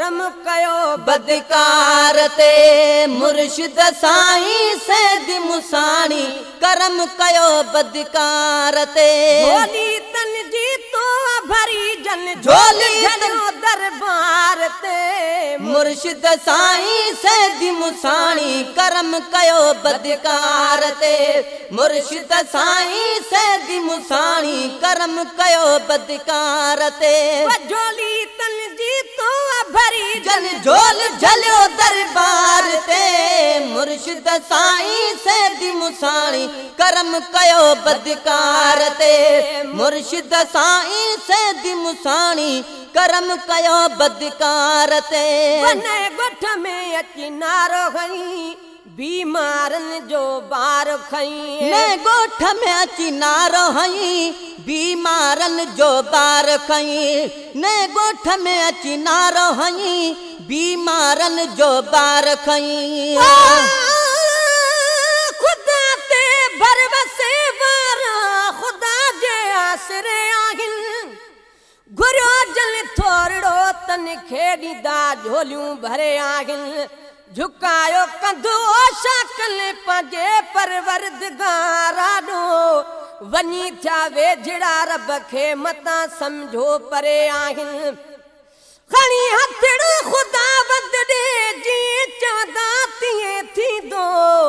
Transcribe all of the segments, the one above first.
कर्म कयो बदकार ते मुर्शिद साईं सैदी मुसाणी कर्म कयो बदकार ते झोली तन जी तो भरी जन झोली जनो दरबार ते मुर्शिद साईं सैदी मुसाणी कर्म कयो बदकार ते मुर्शिद साईं सैदी मुसाणी कर्म कयो बदकार ते झोली तन जी तो भरी जन झोल झलियो दरबार ते मुर्शिद साईं सैदी मुसाणी कर्म कयो बदकार ते मुर्शिद साईं सैदी मुसाणी कर्म कयो बदकार ते वने गोठ में अची नारो खई बीमारन जो बार खई ने गोठ में अची नारो हई बीमारन जो बार खई ने गोठ में अची नारो हई बीमारन जो बार खई खुदा ते भरवसे वारा खुदा जे आसरे आहिन गुरो जल थोड़ो तन खेड़ीदा झोलियूं भरे आहिन झुकायो कंधो शकल पंहिंजे परवरदिगार ॾो वञी थिया वेझड़ा रब खे मतां सम्झो परे आहिनि खणी हथड़ो ख़ुदा वद ॾे जीअं चवंदा तीअं थींदो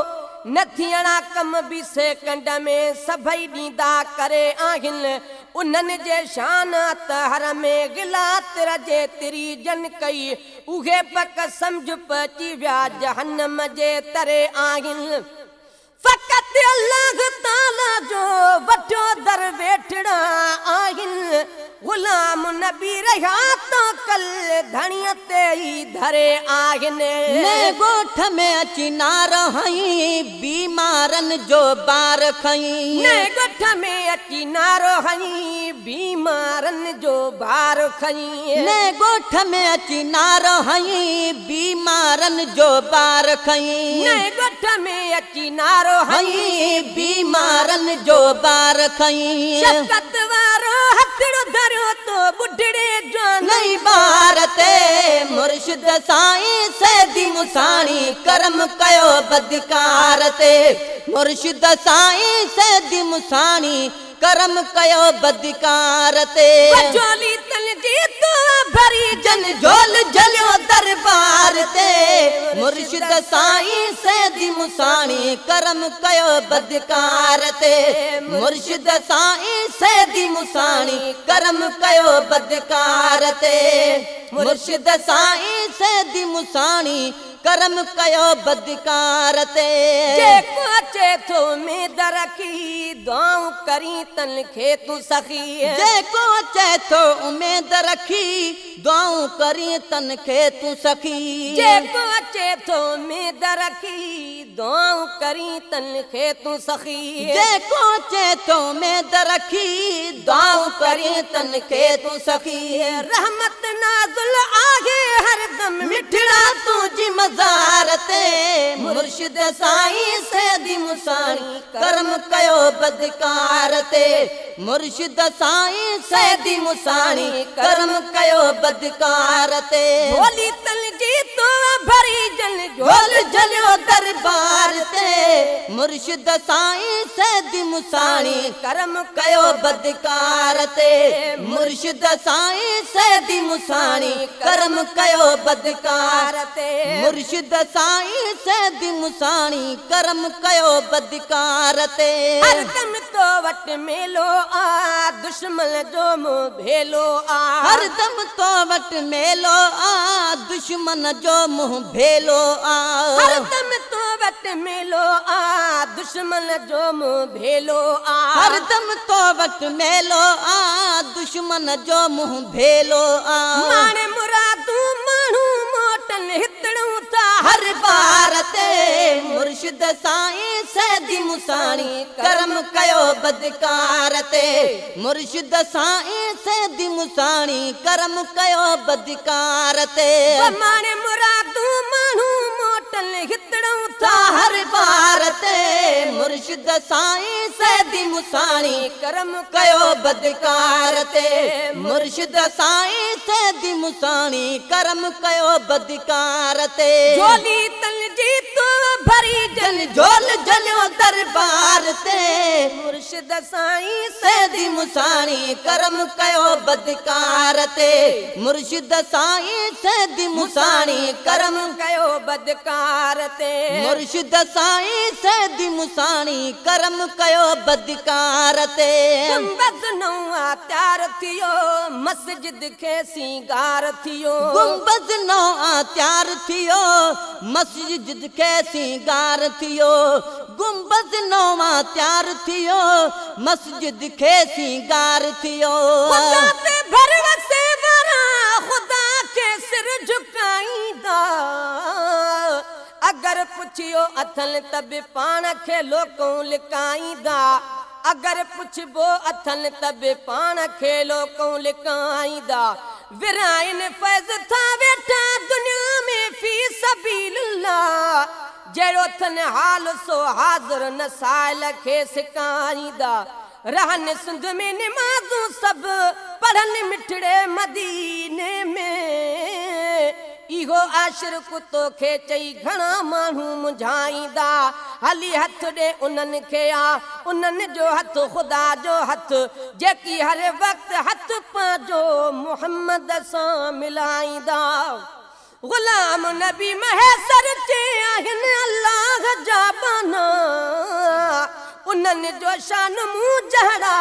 न थियणा कम बि सेकंड में सभई ॾींदा करे आहिनि उन्हनि जे शान तहर में गिलात रजे तिरी जन कई उहे पक सम्झ पची विया जहन्नम जे तरे आहिनि फ़क़त अल्लाह ताला जो वठो दर वेठड़ा आहिनि गुलाम नबी रहा तो कल धणीअ ते ई धरे आहिनि ने गोठ में अची नार हई बीमारन जो बार खई ने गोठ में अची नार हई बीमारन जो बार खई ने गोठ में अची नार हई बीमारन जो बार खई ने गोठ में अची नार हई बीमारन जो बार खई शफ़क़त वारो हथड़ो धरियो तो बुढ़ड़े जो नहीं बार ते मुर्शिद साईं सैदी मुसाणी कर्म कयो बदकार ते मुर्शिद साईं सैदी मुसाणी कर्म कयो बदकार ते झोली तन जी तो भरी जन झोल झलियो दरबार ते मुर्शिद साईं सैदी मुसाणी कर्म कयो बदकार ते मुर्शिद साईं सैदी मुसाणी कर्म कयो बदकार ते मुर्शिद साईं सैदी मुसाणी कर्म कयो बदकार ते जेको अचे थो उम्मीद रखी दुआऊं करी तन खे तूं सखी जेको अचे थो उम्मीद रखी दुआऊं करी तन खे तूं सखी जेको अचे थो उम्मीद रखी दुआऊं करी तन खे तूं सखी जेको अचे थो उम्मीद रखी दुआऊं करी तन खे तूं सखी रहमत नाज़िल आहे हरदम मिठड़ा तुंहिंजी मज़ार ते मुर्शिद साईं सैदी मुसाणी कर्म कयो बदकार ते मुर्शिद साईं सैदी मुसाणी कर्म कयो बदकार ते झोली तन जी तो भरी जन झोल झलियो दरबार ते मुर्शिद साईं सैदी मुसाणी कर्म कयो बदकार ते मुर्शिद साईं सैदी मुसाणी कर्म कयो बदकार ते मुर्शिद साईं सैदी मुसाणी कर्म कयो बदकार ते हरदम तो वट मेलो आ दुश्मन जो मुंह भेलो आ हरदम तो वट मेलो आ दुश्मन जो मुंह भेलो आ हरदम तो वट मेलो आ दुश्मन जो मुंह भेलो आ हरदम तो वट मेलो आ दुश्मन जो मुंह भेलो आ माने मुरादू माण्हू मोटन हितड़ू था हर बार ते मुर्शिद साईं सैदी मुसाणी कर्म कयो बदकार ते मुर्शिद साईं सैदी मुसाणी कर्म कयो बदकार ते माने मुरादू माण्हू मोटन हितड़ू था हर बार ते मुर्शिद साईं सैदी मुसाणी करम कयो बदकार ते मुर्शिद साईं सैदी मुसाणी करम कयो बदकार ते झोली तन जी तू भरी जन झोल जलियो दरबार ते मुर्शिद साईं सैदी मुसाणी करम कयो बदकार ते मुर्शिद साईं सैदी मुसाणी करम कयो बदकार ते मुर्शिद साईं सैदी मुसाणी करम कयो बदकार ते गुंबद नौआ तैयार थियो मस्जिद खे सिंगार थियो गुंबद नौआ तैयार थियो मस्जिद खे सिंगार थियो गुंबद नौआ तैयार थियो मस्जिद खे सिंगार थियो खुदा ते भरवसे वारा खुदा के सिर झुकाईंदा अगर पुछियो अथल तब पाण खे लोकों लिकाईंदा अगर पुछबो अथल तब पाण खे लोकों लिकाईंदा विराइन फैज़ था वेठा दुनिया में फी सबीलिल्लाह जहिड़ो थन हाल सो हाज़िर नसाइल खे सिकाईंदा रहन सिंध में निमाज़ूं सभु पढ़नि मिठड़े मदीने में इहो आशिक़ तोखे चई घणा माण्हू मुंझाईंदा हली हथ ॾे उन्हनि खे आ उन्हनि जो हथ ख़ुदा जो हथ जेकी हर वक़्तु हथ पंहिंजो मुहम्मद सां मिलाईंदा ग़ुलाम नबी महसर चए आहिनि अल्लाह जा बाना उन्हनि जो शान मूं जहिड़ा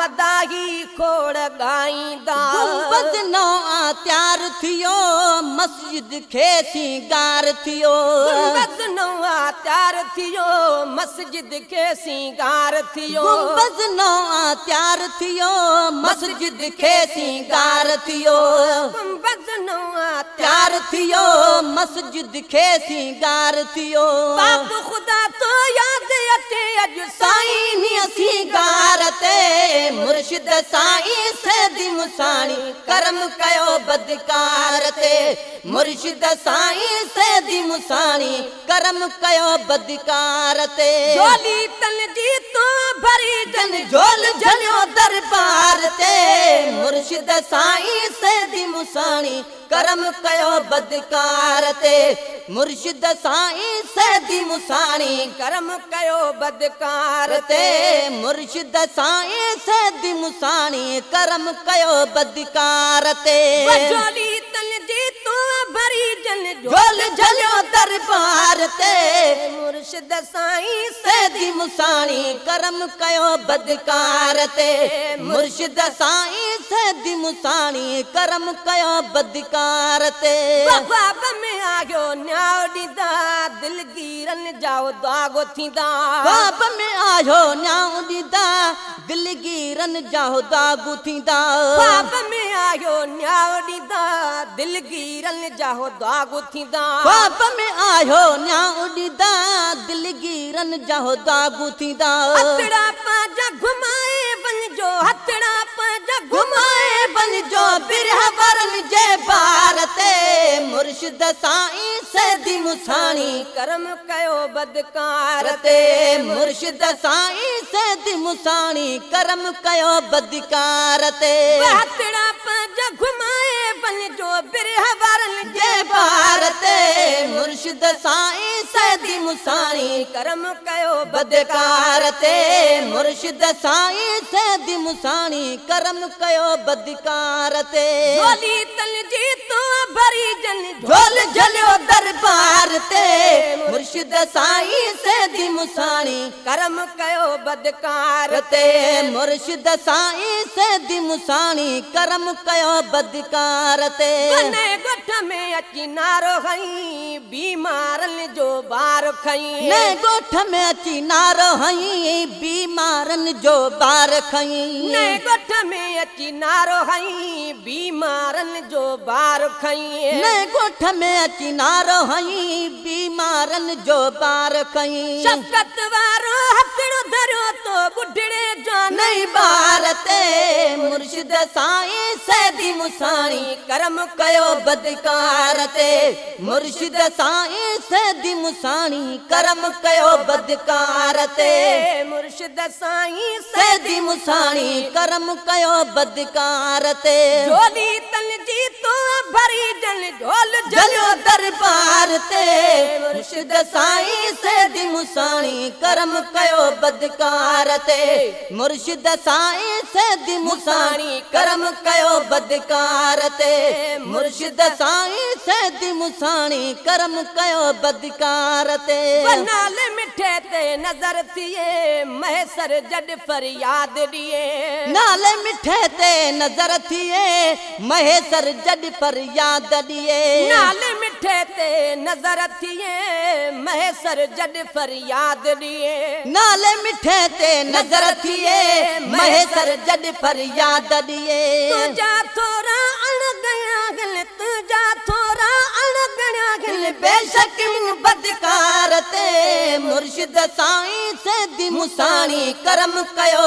मदाही खोड़ ॻाईंदा गुंबद नौआ तैयार थियो मस्जिद खे सिंगार थियो गुंबद नौआ तैयार थियो मस्जिद खे सिंगार थियो गुंबद नौआ तैयार थियो मस्जिद खे सिंगार थियो गुंबद नौआ तैयार थियो मस्जिद खे सिंगार थियो बाप ख़ुदा तो यादि अचे अॼु साईं सिंगार ते मुर्शिद साईं सैदी मुसाणी करम कयो बदकार ते मुर्शिद साईं सैदी मुसाणी करम कयो बदकार ते झोली तन जी तू भरी जन झोल झलियो दरबार ते मुर्शिद साईं सैदी मुसाणी करम कयो बदकार ते मुर्शिद साईं सैदी मुसाणी करम कयो बदकार ते मुर्शिद साईं सैदी मुसाणी करम कयो बदकार ते झोली तन जी तू भरी जन झोल झलियो दरबार ते मुर्शिद साईं सैदी मुसाणी करम कयो बदकार ते मुर्शिद साईं सैदी मुसाणी करम कयो बदकार ते ख्वाब में आयो न्याउ ॾींदा दिलगीरनि जाओ दागो थींदा ख्वाब में आयो न्याउ ॾींदा दिलगीरनि जाओ दागो थींदा ख्वाब में आयो न्याउ ॾींदा दिलगीरनि जाओ दागो थींदा ख्वाब में आयो न्याउ ॾींदा दिलगीरनि जाओ दागो थींदा हथड़ा पंहिंजा घुमाए वञिजो हथड़ा पंहिंजा घुमाए वञिजो बिरहवरनि जे बार ते मुर्शिद साईं सैदी मुसाणी करम कयो बदकार ते मुर्शिद साईं सैदी मुसाणी करम कयो बदकार ते हथड़ा पंहिंजा घुमाए वञिजो बिरहवरनि जे बार ते मुर्शिद साईं सैदी मुसाणी करम कयो बदकार ते मुर्शिद साईं सैदी मुसाणी करम कयो बदकार ते झोली तन जी तू भरी जन झोल झलियो दरबार ते मुर्शिद साईं सैदी मुसाणी करम कयो बदकार ते मुर्शिद साईं सैदी मुसाणी करम कयो बदकार ते वने गोठ में अची नारो हई बीमारनि जो बार खई ने गोठ में अची नारो हई बीमारनि जो बार खई ने गोठ में अची नारो हई बीमारनि जो बार खई ने गोठ में अची नारो हई बीमारनि जो बार खई शफ़क़त वारो हथड़ो धरो तो बुढ़ड़े जान नहीं भारते मुर्शिद साईं सैदी मुसाणी करम कयो बदकार ते मुर्शिद साईं सैदी मुसाणी करम कयो बदकार ते मुर्शिद साईं सैदी मुसाणी करम कयो बदकार ते झोली तन जी तो भरी जन झोल जलियो दरबार ते मुर्शिद साईं सैदी मुसाणी करम कयो बदकार ते मुर्शिद साईं सैदी मुसाणी करम कयो बदकार ते मुर्शिद साईं सैदी मुसाणी करम कयो बदकार ते नाले मिठे ते नजर थिए महसर जड फरियाद दिए नाले मिठे ते नजर थिए महेसर जड फरियाद दिए नाले मिठे ते नजर थिए महसर जड फरियाद दिए नाले मिठे ते नजर थिए महेसर जड फरियाद दिए तुझा थोरा अण गया गिल तुझा थोरा अण गया गिल बेशक बदकार ते मुर्शिद साईं सैदी मुसाणी करम कयो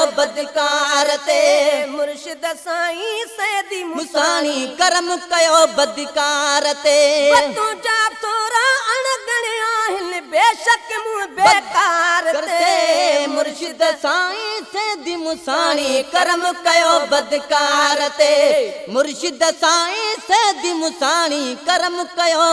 बदकार ते मुर्शिद साईं सैदी मुसाणी करम कयो बदकार ते तुझा थोरा अण गया हिल बेशक मुँह बेकार ते मुर्शिद साईं सैदी मुसाणी करम कयो बदकार ते मुर्शिद साईं सैदी मुसाणी करम कयो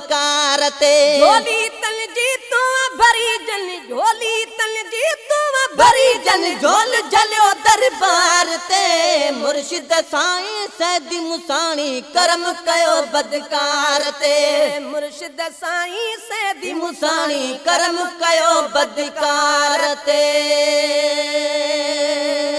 बदकार ते झोली तन जी तू भरी जन झोली तन जी तू भरी जन झोल जलियो दरबार ते मुर्शिद साईं सैदी मुसाणी करम कयो बदकार ते मुर्शिद साईं सैदी मुसाणी करम कयो बदकार ते